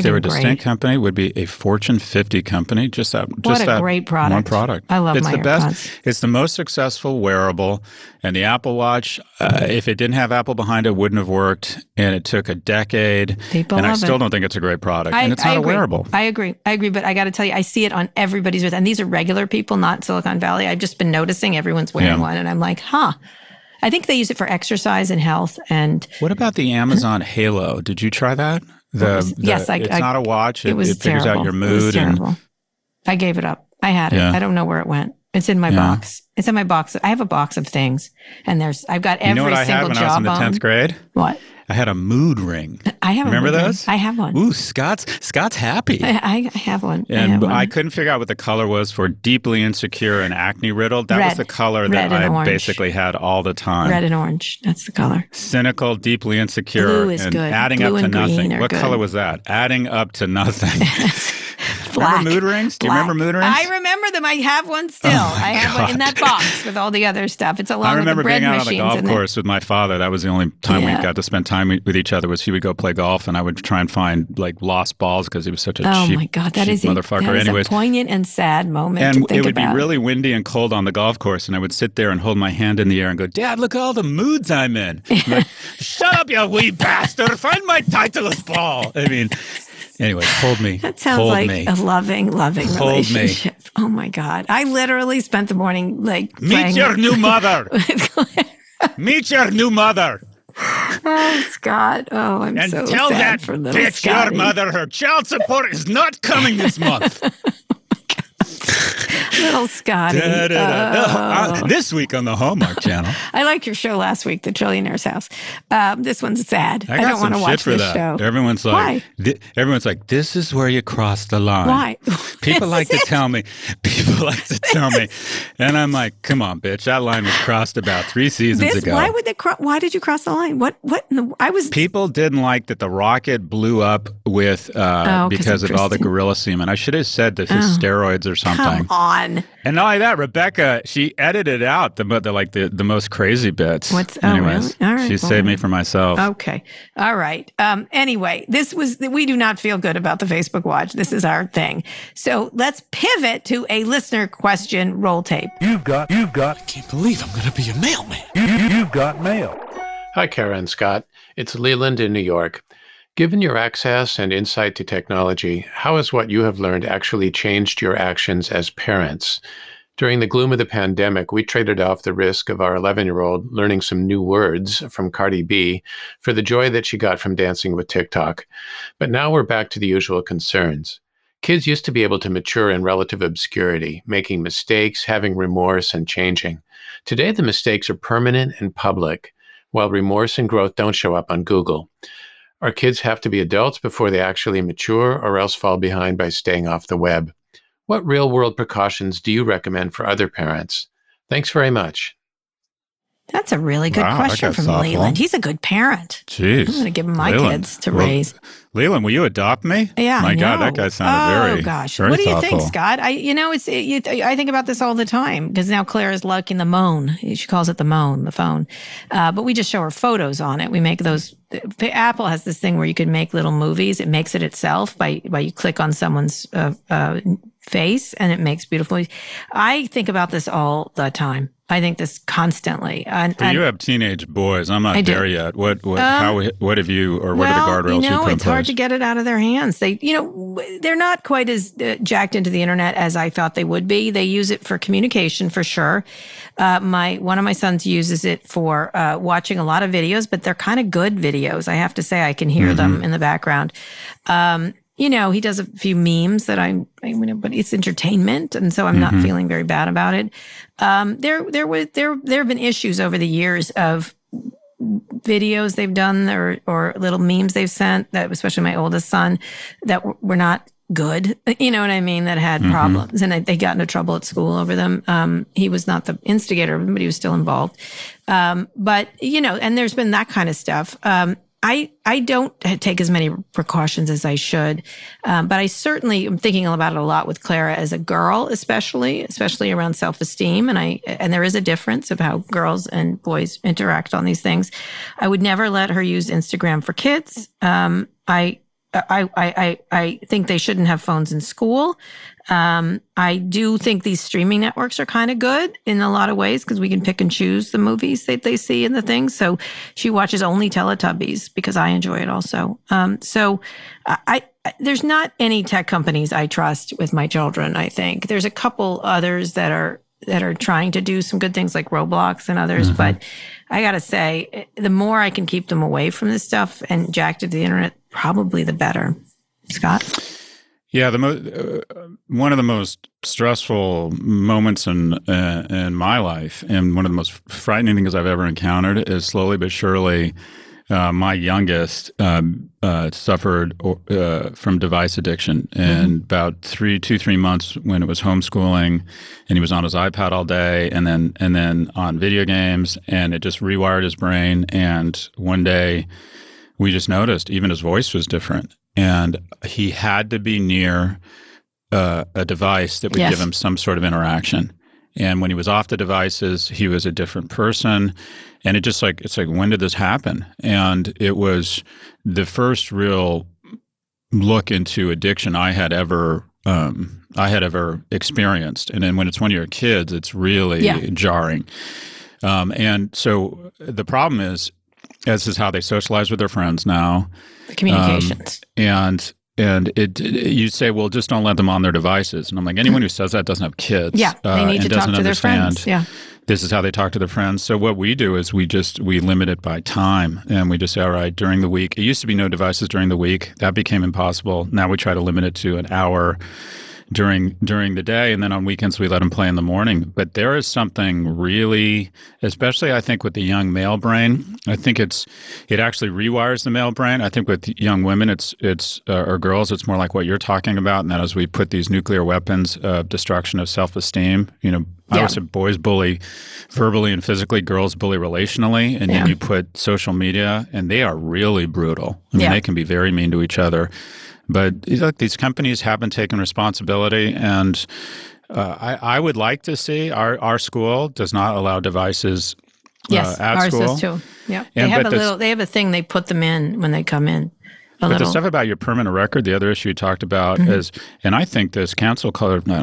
would be a Fortune 50 company? What a great product. One product. I love my AirPods. Best. It's the most successful wearable, and the Apple Watch, if it didn't have Apple behind it, wouldn't have worked, and it took a decade. I still don't think it's a great product, and it's not a wearable. I agree, but I got to tell you, I see it on everybody's wrist, and these are regular people, not Silicon Valley. I've just been noticing everyone's wearing one, and I'm like, huh. I think they use it for exercise and health. And what about the Amazon Halo? Did you try that? Yes, it's not a watch. It figures out your mood. It was terrible. I gave it up. I had it. I don't know where it went. It's in my box. It's in my box. I have a box of things, and I've got every single jawbone. You know what I had when I was in the 10th grade? What? I had a mood ring. I have. Remember those? I have one. Ooh, Scott's happy. I have one. And I couldn't figure out what the color was for deeply insecure and acne riddled. That was the color that I basically had all the time. Red and orange. That's the color. Cynical, deeply insecure, blue is and good. Adding blue up to nothing. What good. color was that? Adding up to nothing. Black. Remember mood rings? Do you remember mood rings? I remember them. I have one still. I have one in that box with all the other stuff. It's along with the bread machines. I remember being out on the golf course with my father. That was the only time we got to spend time with each other. Was he would go play golf, and I would try and find like lost balls because he was such a cheap motherfucker. That is a poignant and sad moment. And to think it would about. be really windy and cold on the golf course, and I would sit there and hold my hand in the air and go, "Dad, look at all the moods I'm in." I'm like, shut up, you wee bastard! Find my Titleist ball. I mean. Anyway, hold me. That sounds like a loving relationship. Me. Oh my God. I literally spent the morning Meet your new mother. Meet your new mother. Oh, Scott. Oh, I'm and so tell sad that for little bitch Scotty. your mother her child support is not coming this month. Little Scotty. This week on the Hallmark Channel. I liked your show last week, The Trillionaire's House. This one's sad. I don't want to watch this show. Everyone's like, this is where you cross the line. Why? People like to tell me. And I'm like, come on, bitch. That line was crossed about 3 seasons ago. Why would they why did you cross the line? What People didn't like that the rocket blew up with because of all the gorilla semen. I should have said that his steroids or something. Come on. And not only that, Rebecca, she edited out the most crazy bits. Anyways, really? All right, she saved me from myself. Okay. All right. Anyway, we do not feel good about the Facebook Watch. This is our thing. So let's pivot to a listener question roll tape. You've got. I can't believe I'm going to be a mailman. You've got mail. Hi, Kara and Scott. It's Leland in New York. Given your access and insight to technology, how has what you have learned actually changed your actions as parents? During the gloom of the pandemic, we traded off the risk of our 11-year-old learning some new words from Cardi B for the joy that she got from dancing with TikTok. But now we're back to the usual concerns. Kids used to be able to mature in relative obscurity, making mistakes, having remorse, and changing. Today, the mistakes are permanent and public, while remorse and growth don't show up on Google. Our kids have to be adults before they actually mature or else fall behind by staying off the web. What real-world precautions do you recommend for other parents? Thanks very much. That's a really good question from Leland. He's a good parent. Jeez. I'm going to give him my kids to raise. Leland, will you adopt me? Yeah, My God, that guy sounded very thoughtful. What do you think, Scott? I think about this all the time because now Claire is liking the moan. She calls it the moan, the phone. But we just show her photos on it. We make those. Apple has this thing where you can make little movies. It makes it itself by you click on someone's face and it makes beautiful movies. I think about this all the time. I think this constantly. You have teenage boys. I'm not there yet. What have you, or what are the guardrails you put in place? It's hard to get it out of their hands. They're not quite as jacked into the internet as I thought they would be. They use it for communication for sure. One of my sons uses it for watching a lot of videos, but they're kind of good videos. I have to say, I can hear them in the background. He does a few memes that but it's entertainment. And so I'm not feeling very bad about it. There have been issues over the years of videos they've done or little memes they've sent, that especially my oldest son, that were not good, you know what I mean, that had problems. And they got into trouble at school over them. He was not the instigator, but he was still involved. And there's been that kind of stuff. I don't take as many precautions as I should, but I certainly am thinking about it a lot with Clara as a girl, especially around self-esteem. And there is a difference of how girls and boys interact on these things. I would never let her use Instagram for kids. I think they shouldn't have phones in school. I do think these streaming networks are kind of good in a lot of ways because we can pick and choose the movies that they see and the things. So she watches only Teletubbies because I enjoy it also. There's not any tech companies I trust with my children, I think. There's a couple others that are trying to do some good things like Roblox and others. But I got to say, the more I can keep them away from this stuff and jacked to the internet, probably the better. Scott? Yeah, one of the most stressful moments in my life, and one of the most frightening things I've ever encountered, is slowly but surely, my youngest suffered from device addiction. And about 3 months when it was homeschooling, and he was on his iPad all day, and then on video games, and it just rewired his brain. And one day, we just noticed even his voice was different. And he had to be near a device that would give him some sort of interaction. And when he was off the devices, he was a different person. And it's like, when did this happen? And it was the first real look into addiction I had ever experienced. And then when it's one of your kids, it's really jarring. And so the problem is, this is how they socialize with their friends now. The communications. And you say, well, just don't let them on their devices. And I'm like, anyone who says that doesn't have kids. Yeah, they need to talk to their friends. Yeah. This is how they talk to their friends. So what we do is we limit it by time. And we just say, all right, during the week. It used to be no devices during the week. That became impossible. Now we try to limit it to an hour during the day, and then on weekends we let them play in the morning. But there is something really, especially I think with the young male brain, I think it actually rewires the male brain. I think with young women, it's or girls, it's more like what you're talking about, and that as we put these nuclear weapons of destruction of self-esteem, I always say boys bully verbally and physically, girls bully relationally, and then you put social media, and they are really brutal. I mean, they can be very mean to each other. But look, these companies haven't taken responsibility, and I would like to see our school does not allow devices yes, at ours school. does too. Yeah, they have a thing they put them in when they come in. But the stuff about your permanent record, the other issue you talked about is, and I think this I think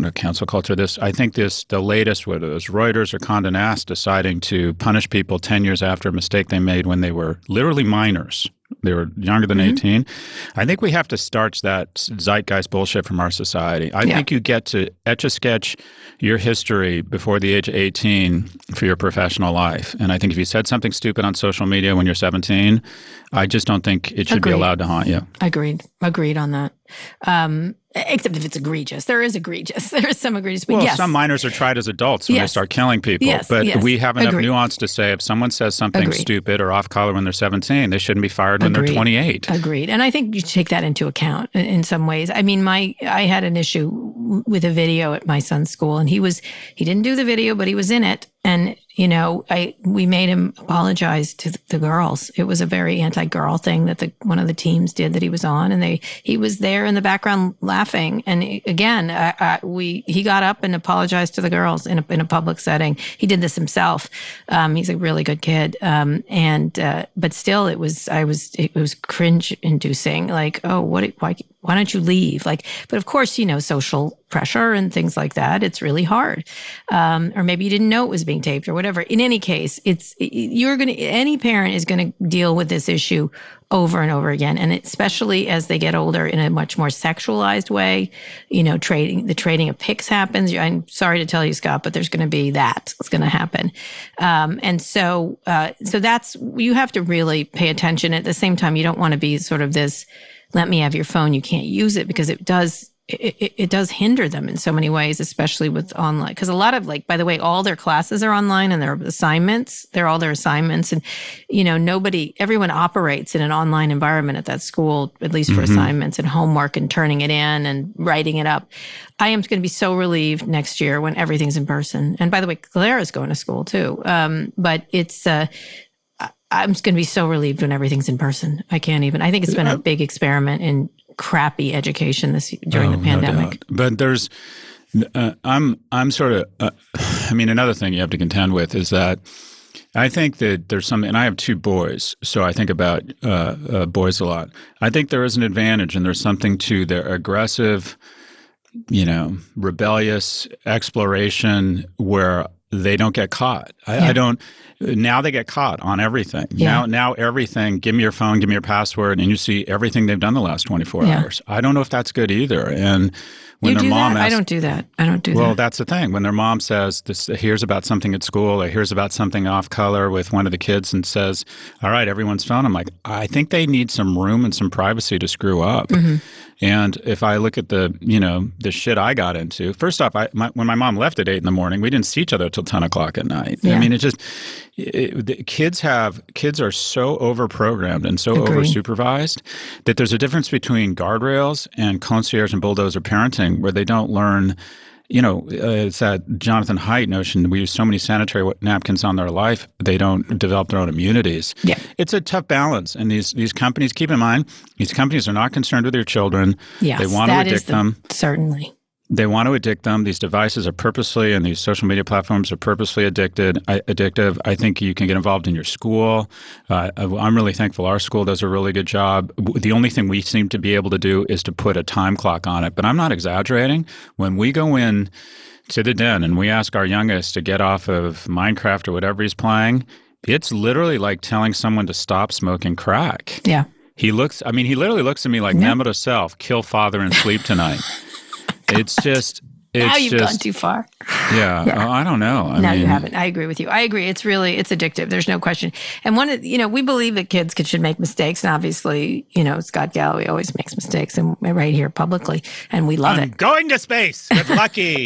the latest, whether it was Reuters or Condé Nast deciding to punish people 10 years after a mistake they made when they were literally minors. They were younger than 18. I think we have to starch that zeitgeist bullshit from our society. I think you get to etch-a-sketch your history before the age of 18 for your professional life. And I think if you said something stupid on social media when you're 17, I just don't think it should be allowed to haunt you. Agreed on that. Except if it's egregious. There is some egregious. But well, some minors are tried as adults when they start killing people. But we have enough nuance to say if someone says something stupid or off color when they're 17, they shouldn't be fired when they're 28. Agreed. And I think you take that into account in some ways. I mean, I had an issue with a video at my son's school, and he didn't do the video, but he was in it. And, we made him apologize to the girls. It was a very anti-girl thing that one of the teams did that he was on. And he was there in the background laughing. And again, he got up and apologized to the girls in a public setting. He did this himself. He's a really good kid. But still it was cringe inducing. Like, oh, why don't you leave? Like, but of course, social pressure and things like that. It's really hard. Or maybe you didn't know it was being taped or whatever. In any case, any parent is going to deal with this issue over and over again. And especially as they get older in a much more sexualized way, the trading of pics happens. I'm sorry to tell you, Scott, but there's going to be that. It's going to happen. So that's, you have to really pay attention. At the same time, you don't want to be sort of this, let me have your phone, you can't use it, because it does hinder them in so many ways, especially with online. Because a lot of, by the way, all their classes are online and their assignments, all their assignments. And, everyone operates in an online environment at that school, at least for assignments and homework and turning it in and writing it up. I am going to be so relieved next year when everything's in person. And by the way, Clara's going to school too. But it's, I'm just going to be so relieved when everything's in person. I can't even. I think it's been a big experiment in crappy education during the pandemic. No doubt. But there's, I'm sort of, another thing you have to contend with is that I think that there's some, and I have two boys, so I think about boys a lot. I think there is an advantage, and there's something to their aggressive, rebellious exploration where they don't get caught. I don't. Now they get caught on everything. Yeah. Now everything, give me your phone, give me your password, and you see everything they've done the last 24 hours. I don't know if that's good either. And when their mom asks, I don't do that. Well, that's the thing. When their mom says, here's about something at school, or here's about something off color with one of the kids, and says, all right, everyone's phone, I'm like, I think they need some room and some privacy to screw up. Mm-hmm. And if I look at the shit I got into, first off, when my mom left at 8 a.m, we didn't see each other till 10 o'clock at night. Yeah. I mean, kids are so overprogrammed and so oversupervised that there's a difference between guardrails and concierge and bulldozer parenting, where they don't learn. It's that Jonathan Haidt notion. We use so many sanitary napkins on their life, they don't develop their own immunities. Yeah. It's a tough balance. And these companies, keep in mind, these companies are not concerned with your children. Yes, they want to addict them. Certainly. They want to addict them. These devices are purposely, and these social media platforms are purposely addictive. I think you can get involved in your school. I'm really thankful our school does a really good job. The only thing we seem to be able to do is to put a time clock on it. But I'm not exaggerating. When we go in to the den and we ask our youngest to get off of Minecraft or whatever he's playing, it's literally like telling someone to stop smoking crack. Yeah. He literally looks at me like, Nemo to self, kill father and sleep tonight. It's just, Now you've gone too far. Yeah. I don't know. No, you haven't. I agree with you. I agree. It's addictive. There's no question. And we believe that kids should make mistakes. And obviously, Scott Galloway always makes mistakes, and right here publicly. And we love it. Going to space with Lucky.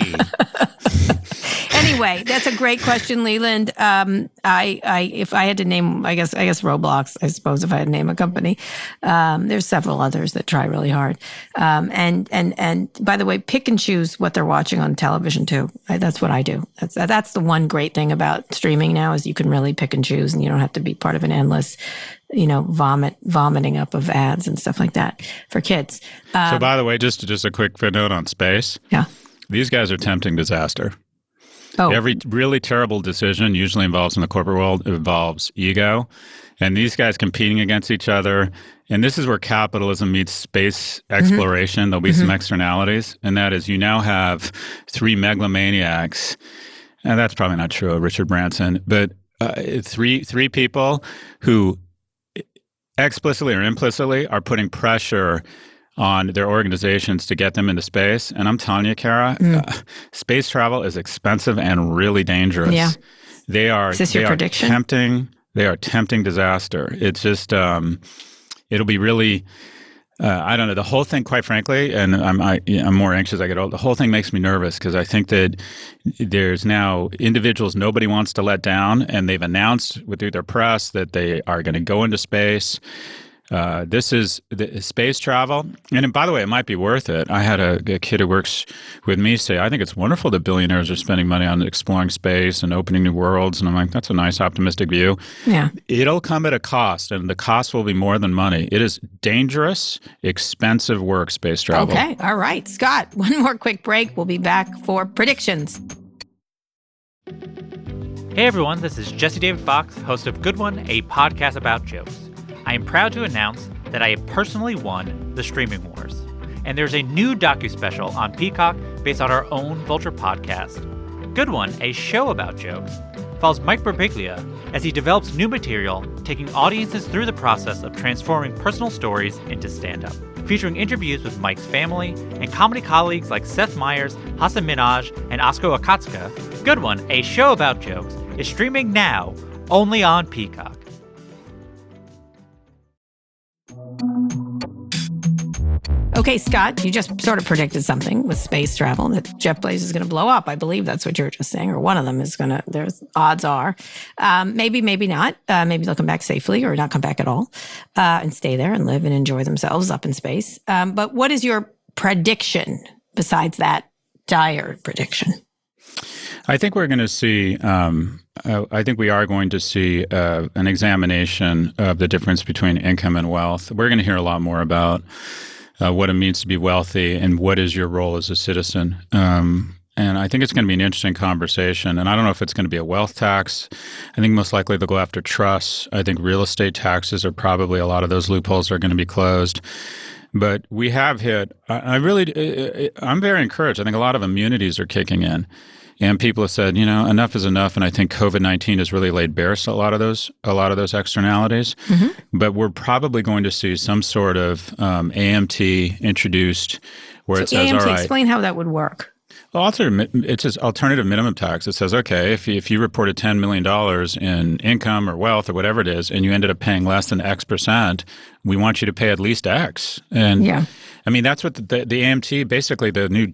Anyway, that's a great question, Leland. If I had to name, I guess Roblox, I suppose, if I had to name a company. There's several others that try really hard. And by the way, pick and choose what they're watching on television too. That's what I do. That's the one great thing about streaming now is you can really pick and choose, and you don't have to be part of an endless, vomiting up of ads and stuff like that for kids. So by the way, just a quick footnote on space. Yeah. These guys are tempting disaster. Oh. Every really terrible decision usually involves in the corporate world involves ego, and these guys competing against each other. And this is where capitalism meets space exploration. Mm-hmm. There'll be some externalities, and that is you now have 3 megalomaniacs, and that's probably not true of Richard Branson, but three people who explicitly or implicitly are putting pressure on their organizations to get them into space. And I'm telling you, Kara, space travel is expensive and really dangerous. Yeah. Is this your prediction? They are tempting disaster. It's just, it'll be really, I don't know, the whole thing, quite frankly, and I'm more anxious as I get older, the whole thing makes me nervous because I think that there's now individuals nobody wants to let down, and they've announced through their press that they are going to go into space. This is the space travel. And by the way, it might be worth it. I had a kid who works with me say, I think it's wonderful that billionaires are spending money on exploring space and opening new worlds. And I'm like, that's a nice optimistic view. Yeah. It'll come at a cost, and the cost will be more than money. It is dangerous, expensive work, space travel. Okay. All right. Scott, one more quick break. We'll be back for predictions. Hey, everyone. This is Jesse David Fox, host of Good One, a podcast about jokes. I am proud to announce that I have personally won the Streaming Wars. And there's a new docuspecial on Peacock based on our own Vulture podcast. Good One, a show about jokes, follows Mike Birbiglia as he develops new material, taking audiences through the process of transforming personal stories into stand-up. Featuring interviews with Mike's family and comedy colleagues like Seth Meyers, Hasan Minhaj, and Asko Akatsuka, Good One, a show about jokes, is streaming now only on Peacock. Okay, Scott, you just sort of predicted something with space travel, that Jeff Bezos is going to blow up. I believe that's what you were just saying, or one of them is going to, there's odds are. Maybe not. Maybe they'll come back safely or not come back at all and stay there and live and enjoy themselves up in space. But what is your prediction besides that dire prediction? I think we're going to see, I think we are going to see an examination of the difference between income and wealth. We're going to hear a lot more about what it means to be wealthy and what is your role as a citizen. And I think it's going to be an interesting conversation. And I don't know if it's going to be a wealth tax. I think most likely they'll go after trusts. I think real estate taxes are probably, a lot of those loopholes are going to be closed. But we have hit, I'm very encouraged. I think a lot of immunities are kicking in. And people have said, enough is enough. And I think COVID-19 has really laid bare a lot of those externalities. Mm-hmm. But we're probably going to see some sort of AMT introduced where it says, AMT, all right. Explain how that would work. Well, it's just alternative minimum tax. It says, okay, if you reported $10 million in income or wealth or whatever it is, and you ended up paying less than X percent, we want you to pay at least X. And yeah. I mean, that's what the AMT, basically the new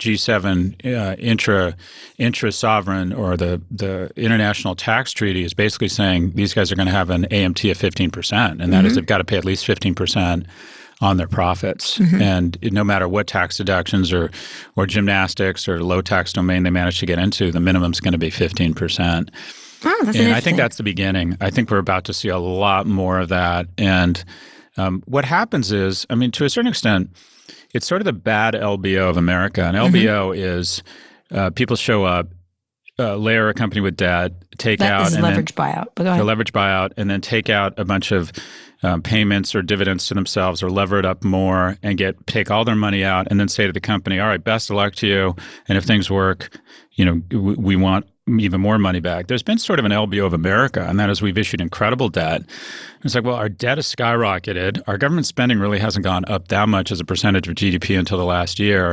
G7 intra-sovereign or the international tax treaty is basically saying these guys are going to have an AMT of 15%. And that is they've got to pay at least 15% on their profits. Mm-hmm. And no matter what tax deductions or gymnastics or low tax domain they manage to get into, the minimum's going to be 15%. Oh, that's and I think that's the beginning. I think we're about to see a lot more of that. And what happens is, I mean, to a certain extent, it's sort of the bad LBO of America. And LBO is people show up, layer a company with debt, take out. That is leverage buyout. But go ahead. The leverage buyout, and then take out a bunch of payments or dividends to themselves or lever it up more and take all their money out and then say to the company, all right, best of luck to you. And if things work, we want even more money back. There's been sort of an LBO of America, and that is we've issued incredible debt. It's like, well, our debt has skyrocketed. Our government spending really hasn't gone up that much as a percentage of GDP until the last year.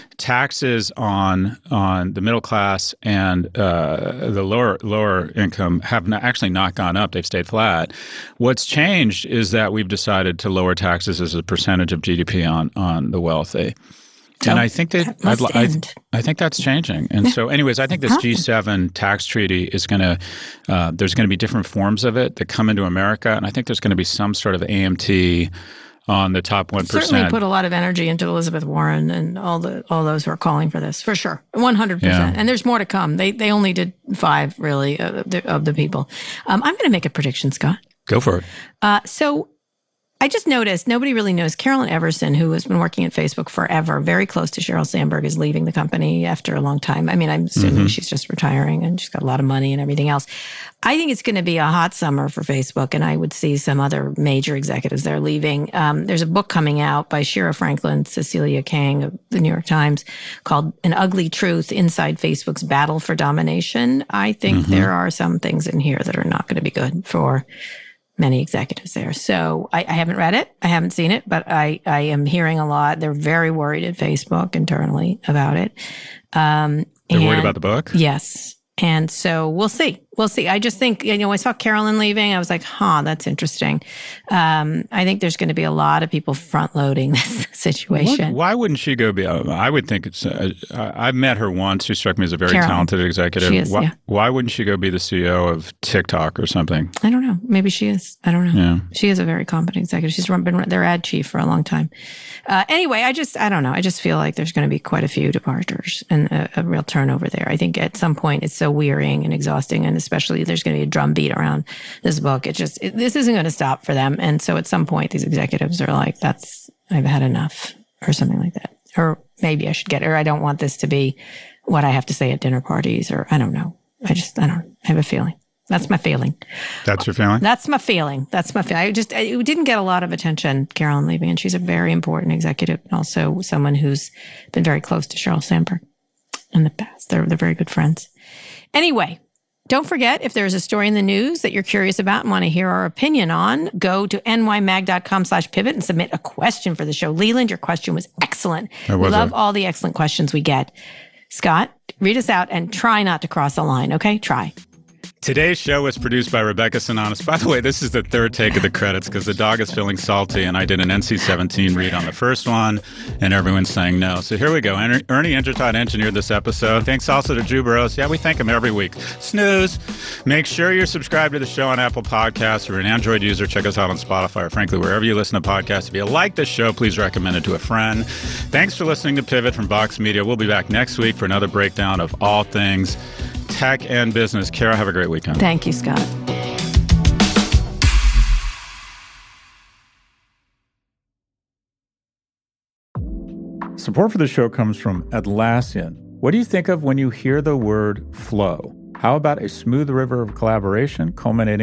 Taxes on the middle class and the lower income have actually not gone up. They've stayed flat. What's changed is that we've decided to lower taxes as a percentage of GDP on the wealthy. So and I think that I think that's changing. And so anyways, I think this G7 tax treaty is going to there's going to be different forms of it that come into America. And I think there's going to be some sort of AMT on the top 1%. Certainly put a lot of energy into Elizabeth Warren and all those who are calling for this, for sure. 100%. Yeah. And there's more to come. They only did 5, really, of the people. I'm going to make a prediction, Scott. Go for it. So I just noticed nobody really knows Carolyn Everson, who has been working at Facebook forever, very close to Sheryl Sandberg, is leaving the company after a long time. I mean, I'm assuming she's just retiring and she's got a lot of money and everything else. I think it's going to be a hot summer for Facebook, and I would see some other major executives there leaving. There's a book coming out by Shira Franklin, Cecilia Kang of the New York Times called An Ugly Truth Inside Facebook's Battle for Domination. I think there are some things in here that are not going to be good for many executives there. So I haven't read it. I haven't seen it, but I am hearing a lot. They're very worried at Facebook internally about it. They're worried about the book? Yes. And so we'll see. We'll see. I just think, I saw Carolyn leaving. I was like, that's interesting. I think there's going to be a lot of people front-loading this situation. Why wouldn't she go I would think it's, I've met her once. She struck me as a very talented executive. She is, why wouldn't she go be the CEO of TikTok or something? I don't know. Maybe she is. I don't know. Yeah. She is a very competent executive. She's been their ad chief for a long time. Anyway, I don't know. I just feel like there's going to be quite a few departures and a real turnover there. I think at some point it's so wearying and exhausting, and especially there's going to be a drumbeat around this book. This isn't going to stop for them. And so at some point, these executives are like, I've had enough, or something like that. Or maybe I should or I don't want this to be what I have to say at dinner parties, or I don't know. I have a feeling. That's my feeling. That's your feeling? That's my feeling. It didn't get a lot of attention, Carolyn leaving, and she's a very important executive and also someone who's been very close to Sheryl Sandberg in the past. They're very good friends. Anyway, don't forget, if there's a story in the news that you're curious about and want to hear our opinion on, go to nymag.com/pivot and submit a question for the show. Leland, your question was excellent. We love all the excellent questions we get. Scott, read us out and try not to cross a line, okay? Try. Today's show was produced by Rebecca Sananas. By the way, this is the third take of the credits because the dog is feeling salty, and I did an NC-17 read on the first one, and everyone's saying no. So here we go. Ernie Intertot engineered this episode. Thanks also to Drew Burrows. Yeah, we thank him every week. Snooze. Make sure you're subscribed to the show on Apple Podcasts. If you're an Android user, check us out on Spotify or, frankly, wherever you listen to podcasts. If you like this show, please recommend it to a friend. Thanks for listening to Pivot from Vox Media. We'll be back next week for another breakdown of all things tech and business. Kara, have a great weekend. Thank you, Scott. Support for the show comes from Atlassian. What do you think of when you hear the word flow? How about a smooth river of collaboration culminating